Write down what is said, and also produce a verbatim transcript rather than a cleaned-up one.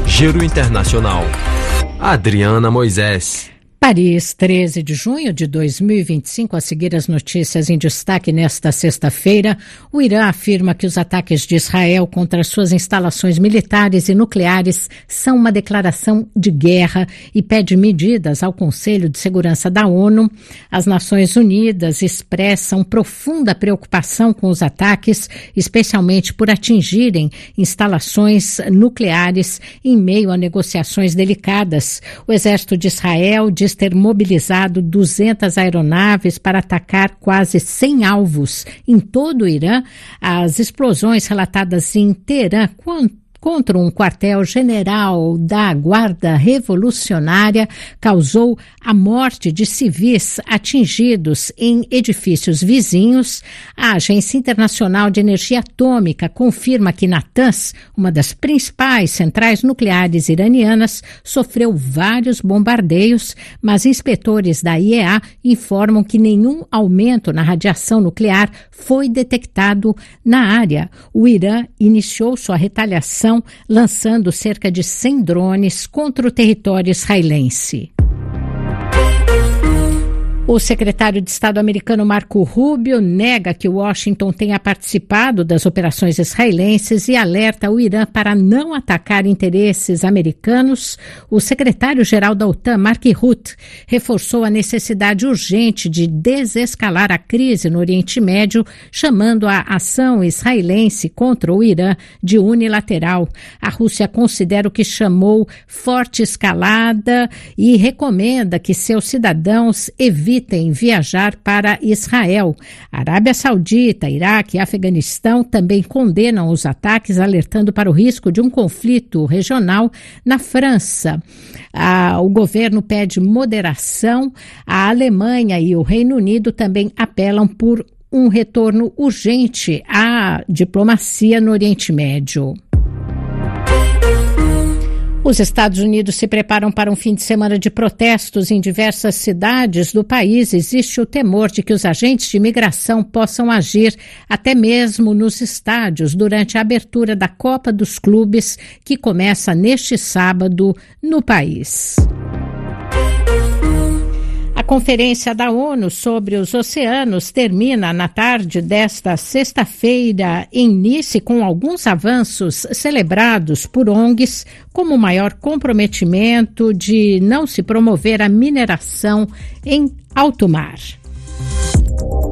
Giro Internacional. Adriana Moisés. Paris, treze de junho de dois mil e vinte e cinco, a seguir as notícias em destaque nesta sexta-feira. O Irã afirma que os ataques de Israel contra suas instalações militares e nucleares são uma declaração de guerra e pede medidas ao Conselho de Segurança da ONU. As Nações Unidas expressam profunda preocupação com os ataques, especialmente por atingirem instalações nucleares em meio a negociações delicadas. O exército de Israel diz ter mobilizado duzentas aeronaves para atacar quase cem alvos em todo o Irã. As explosões relatadas em Teherã contra um quartel-general da Guarda Revolucionária causou a morte de civis atingidos em edifícios vizinhos. A Agência Internacional de Energia Atômica confirma que Natanz, uma das principais centrais nucleares iranianas, sofreu vários bombardeios, mas inspetores da I E A informam que nenhum aumento na radiação nuclear foi detectado na área. O Irã iniciou sua retaliação lançando cerca de cem drones contra o território israelense. O secretário de Estado americano Marco Rubio nega que Washington tenha participado das operações israelenses e alerta o Irã para não atacar interesses americanos. O secretário-geral da OTAN, Mark Rutte, reforçou a necessidade urgente de desescalar a crise no Oriente Médio, chamando a ação israelense contra o Irã de unilateral. A Rússia considera o que chamou forte escalada e recomenda que seus cidadãos evitem viajar para Israel. A Arábia Saudita, Iraque e Afeganistão também condenam os ataques, alertando para o risco de um conflito regional. Na França, a, o governo pede moderação. A Alemanha e o Reino Unido também apelam por um retorno urgente à diplomacia no Oriente Médio. Os Estados Unidos se preparam para um fim de semana de protestos em diversas cidades do país. Existe o temor de que os agentes de imigração possam agir até mesmo nos estádios durante a abertura da Copa dos Clubes, que começa neste sábado no país. A Conferência da ONU sobre os Oceanos termina na tarde desta sexta-feira em Nice com alguns avanços celebrados por O N Gs como o maior comprometimento de não se promover a mineração em alto mar.